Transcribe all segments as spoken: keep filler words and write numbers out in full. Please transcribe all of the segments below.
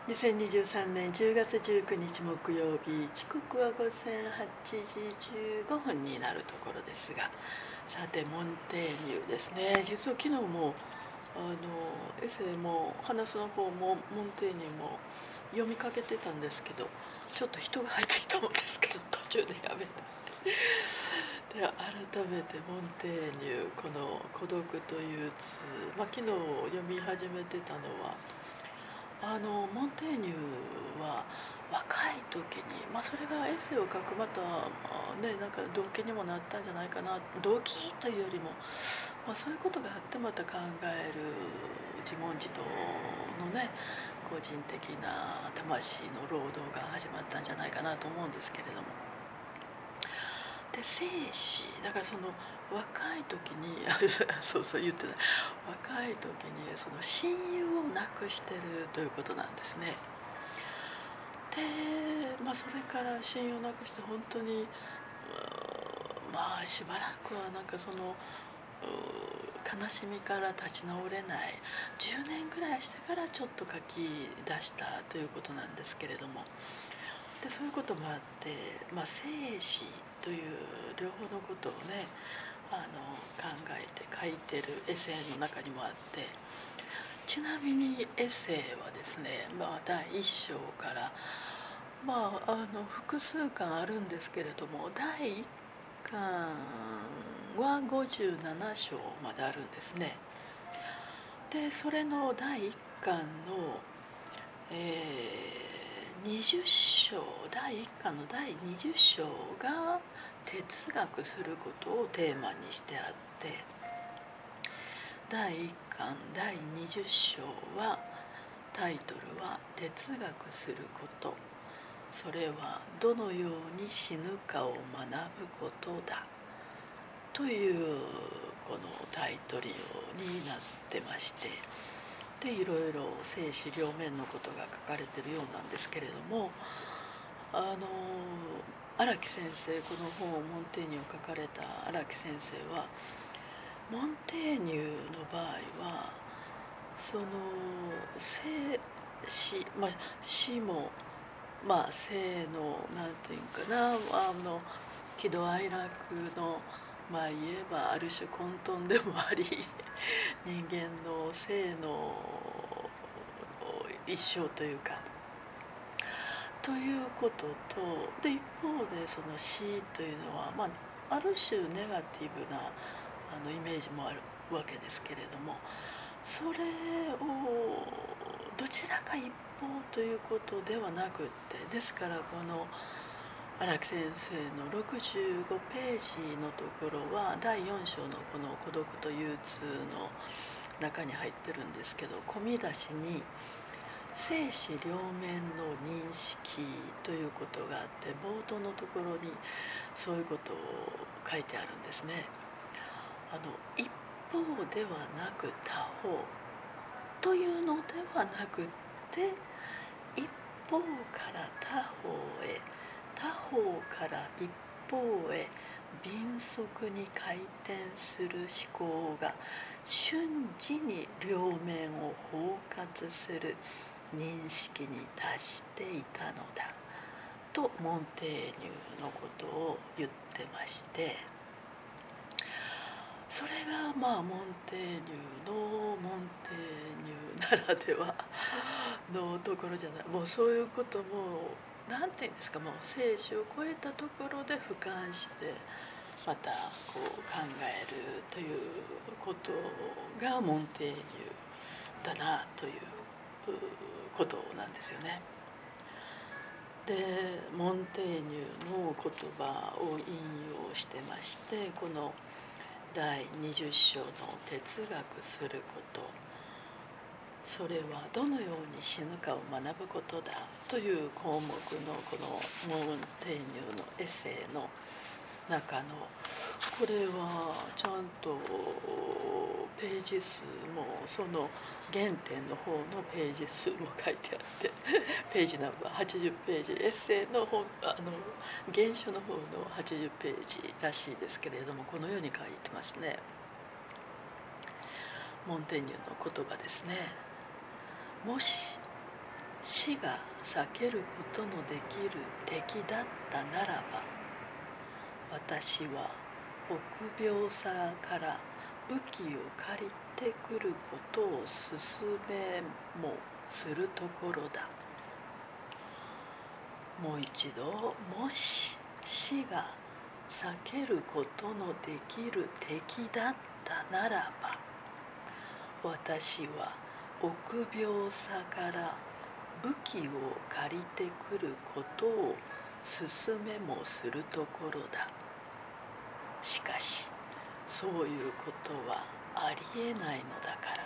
にせんにじゅうさんねんじゅうがつじゅうくにち木曜日、時刻はごぜんはちじじゅうごふんになるところですが、さてモンテーニュですね。実は昨日もあのエッセイも話の方もモンテーニュも読みかけてたんですけど、ちょっと人が入ってきたもんですけど途中でやめてで改めてモンテーニュ、この「孤独と憂鬱」、まあ、昨日読み始めてたのはあのモンテーニュは若い時に、まあ、それがエッセイを書くまた、ね、なんか動機にもなったんじゃないかな。動機というよりも、まあ、そういうことがあってまた考える自問自答のね、個人的な魂の労働が始まったんじゃないかなと思うんですけれども。で生死だから、その若い時にあれそうそう言ってた、若い時にその親友を亡くしてるということなんですね。で、まあ、それから親友を亡くして本当にまあしばらくはなんかその悲しみから立ち直れない、じゅうねんぐらいしてからちょっと書き出したということなんですけれども、でそういうこともあって、まあ、生死という両方のことをねあの考えて書いてるエッセイの中にもあって、ちなみにエッセイはですね、まあ、だいいっ章から、まあ、あの複数巻あるんですけれども、だいいっかんはごじゅうなな章まであるんですね。でそれのだいいっかんの、えーにじゅっ章、だいいっかんのだいにじゅっ章が哲学することをテーマにしてあって、だいいっかんだいにじゅっ章はタイトルは哲学すること、それはどのように死ぬかを学ぶことだというこのタイトルになってまして、でいろいろ生死両面のことが書かれているようなんですけれども、あの荒木先生、この本をモンテーニュを書かれた荒木先生は、モンテーニュの場合はその生死、まあ、死も、まあ、生のなんていうかな、あの喜怒哀楽の、まあ言えばある種混沌でもあり人間の生の一生というかということと、で一方でその死というのは、まあ、ある種ネガティブなあのイメージもあるわけですけれども、それをどちらか一方ということではなくって、ですからこの荒木先生のろくじゅうごページのところはだいよん章のこの「孤独と憂鬱」の中に入ってるんですけど、込み出しに生死両面の認識ということがあって、冒頭のところにそういうことを書いてあるんですね。あの一方ではなく他方というのではなくって、一方から他方へ、他方から一方へ敏速に回転する思考が瞬時に両面を包括する認識に達していたのだとモンテーニュのことを言ってまして、それがまあモンテーニュのモンテーニュならではのところじゃない、もうそういうことも何て言うんですか、もう生死を超えたところで俯瞰してまたこう考えるということがモンテーニュだなということなんですよね。でモンテーニュの言葉を引用してまして、このだいにじゅっ章の哲学すること、それはどのように死ぬかを学ぶことだという項目のこのモンテーニュのエッセイの中の、これはちゃんとページ数もその原点の方のページ数も書いてあってページナンバーはちじゅうページ、エッセイの本あの原書の方のはちじゅうページらしいですけれども、このように書いてますね。モンテーニュの言葉ですね。もし死が避けることのできる敵だったならば、私は臆病さから武器を借りてくることを勧めもするところだ。もう一度、もし死が避けることのできる敵だったならば、私は臆病さから武器を借りてくることを勧めもするところだ。しかしそういうことはありえないのだから、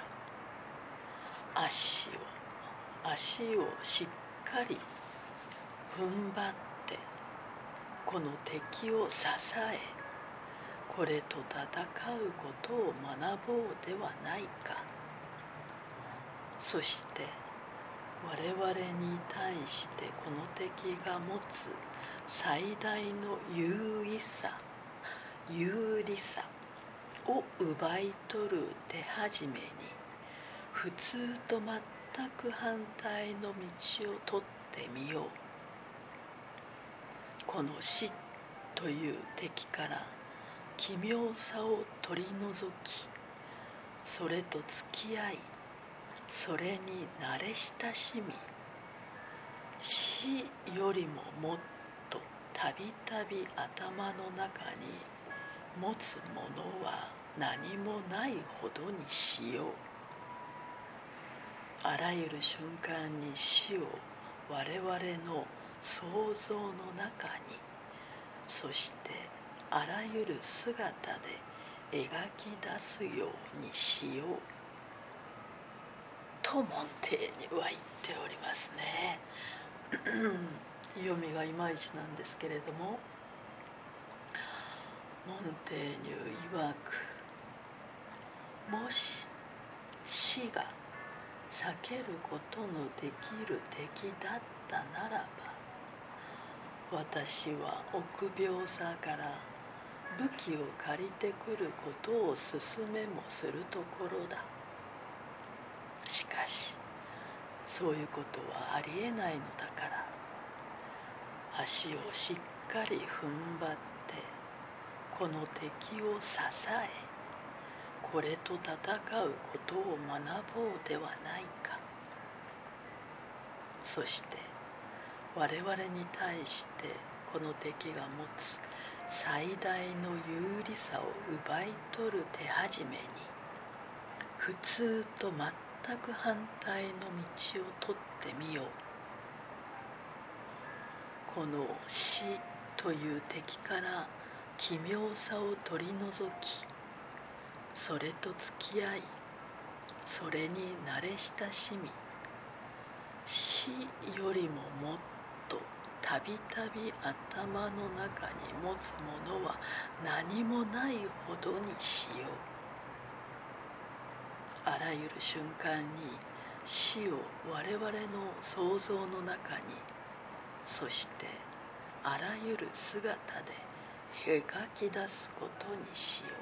足を足をしっかり踏ん張ってこの敵を支え、これと戦うことを学ぼうではないか。そして我々に対してこの敵が持つ最大の優位さ有利さを奪い取る手始めに、普通と全く反対の道を取ってみよう。この死という敵から奇妙さを取り除き、それと付き合い、それに慣れ親しみ、死よりももっとたびたび頭の中に持つものは何もないほどにしよう。あらゆる瞬間に死を我々の想像の中に、そしてあらゆる姿で描き出すようにしようとモンテーニュは言っておりますね。読みがいまいちなんですけれども、モンテーニュ曰く、もし死が避けることのできる敵だったならば、私は臆病さから武器を借りてくることを勧めもするところだ。しかしそういうことはありえないのだから、足をしっかり踏ん張ってこの敵を支え、これと戦うことを学ぼうではないか。そして我々に対してこの敵が持つ最大の有利さを奪い取る手始めに、普通と全く反対の道を取ってみよう。この死という敵から奇妙さを取り除き、それと付き合い、それに慣れ親しみ、死よりももっとたびたび頭の中に持つものは何もないほどにしよう。あらゆる瞬間に死を我々の想像の中に、そしてあらゆる姿で描き出すことにしよ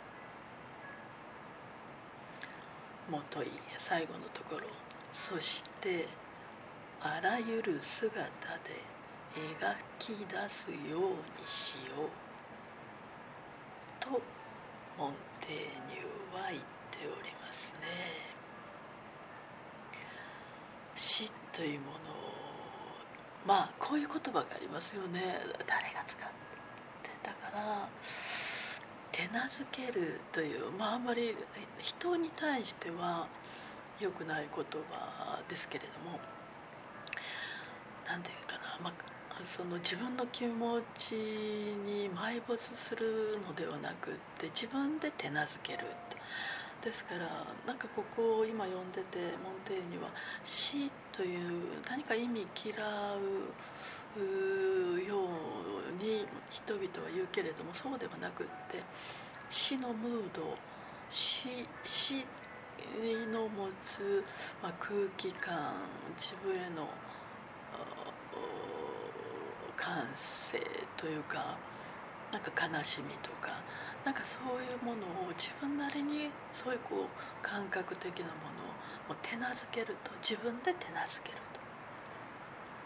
う。もとい最後のところ、そしてあらゆる姿で描き出すようにしようとモンテーニュは言っておりますね。死というものを、まあこういう言葉がありますよね。誰が使ってたかな。手なずけるという、まああんまり人に対しては良くない言葉ですけれども、なんていうかな、まあ、その自分の気持ちに埋没するのではなくって、自分で手なずける。ですからなんかここを今読んでて、モンテーニュは死という何か意味嫌うように人々は言うけれども、そうではなくって、死のムード、死死の持つ、まあ、空気感、自分への感性というか、なんか悲しみとか、なんかそういうものを自分なりに、そういうこう感覚的なものをもう手なずけると、自分で手なずけると、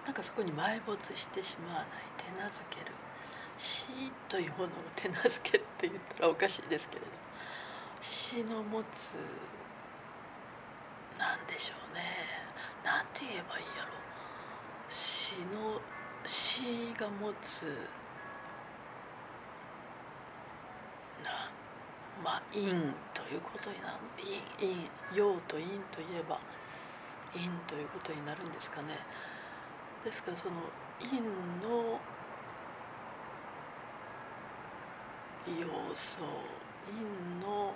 なんかそこに埋没してしまわない、手なずける、死というものを手なずけるって言ったらおかしいですけれど、死の持つなんでしょうね、なんて言えばいいやろ、死の死が持つな、まあ因ということになる、因因陽と陰といえば因ということになるんですかね。ですからその陰の要素、陰の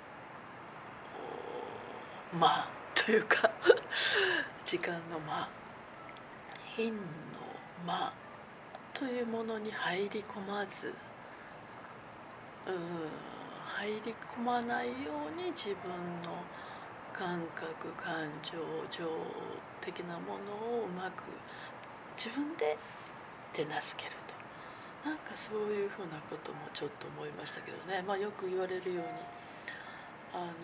間というか時間の間、陰の間というものに入り込まず、うん入り込まないように自分の感覚、感情、情的なものをうまく自分で手なずけると、なんかそういうふうなこともちょっと思いましたけどね。まあ、よく言われるようにあの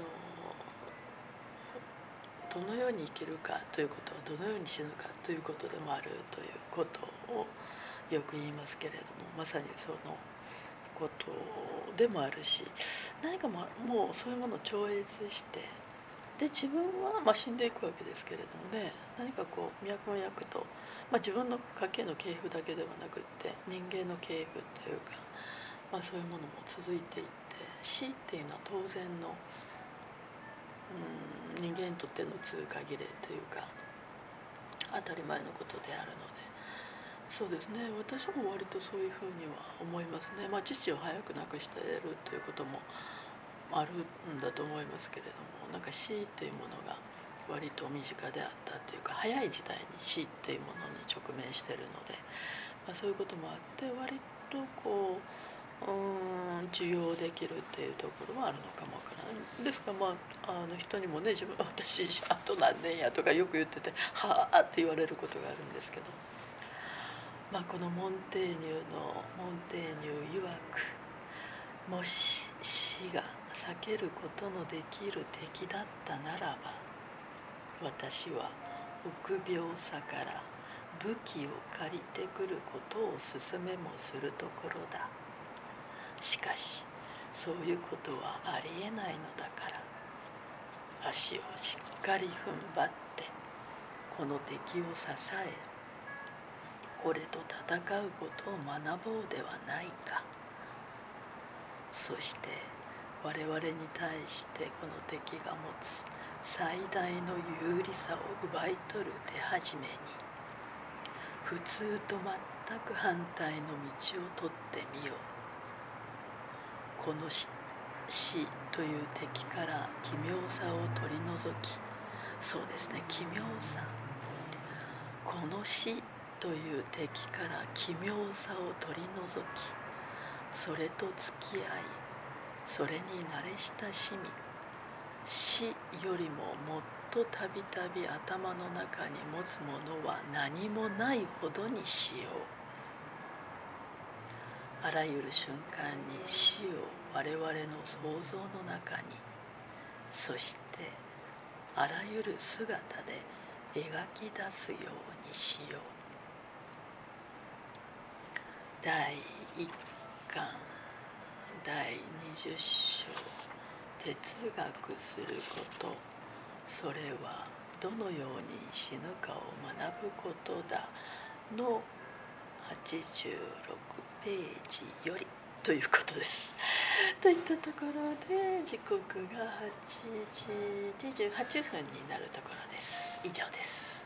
どのように生きるかということはどのように死ぬかということでもあるということをよく言いますけれども、まさにそのことでもあるし、何かもうそういうものを超越してで自分はまあ死んでいくわけですけれどもね、何かこう脈々と、まあ、自分の家系の系譜だけではなくって人間の系譜っていうか、まあ、そういうものも続いていって、死っていうのは当然のうん人間にとっての通過儀礼というか当たり前のことであるので、そうですね、私も割とそういうふうには思いますね。まあ、父を早く亡くしているということもあるんだと思いますけれども、なんか死というものが割と身近であったというか、早い時代に死っていうものに直面しているので、まあ、そういうこともあって割とこううん受容できるっていうところはあるのかもわからない。ですから、まあ、あの人にもね、自分私あと何年やとかよく言っててはあって言われることがあるんですけど、まあ、このモンテーニュのモンテーニュ曰く、もし死が避けることのできる敵だったならば、私は臆病さから武器を借りてくることを勧めもするところだ。しかしそういうことはありえないのだから、足をしっかり踏ん張ってこの敵を支え、これと戦うことを学ぼうではないか。そして我々に対してこの敵が持つ最大の有利さを奪い取る手始めに、普通と全く反対の道を取ってみよう。この死という敵から奇妙さを取り除き、そうですね、奇妙さ、この死という敵から奇妙さを取り除き、それと付き合い、それに慣れ親しみ、死よりももっとたびたび頭の中に持つものは何もないほどにしよう。あらゆる瞬間に死を我々の想像の中に、そしてあらゆる姿で描き出すようにしよう。だいいっかんだいにじゅっ章、哲学すること、それはどのように死ぬかを学ぶことだのはちじゅうろくページよりということです。といったところで時刻がはちじにじゅうはっぷんになるところです。以上です。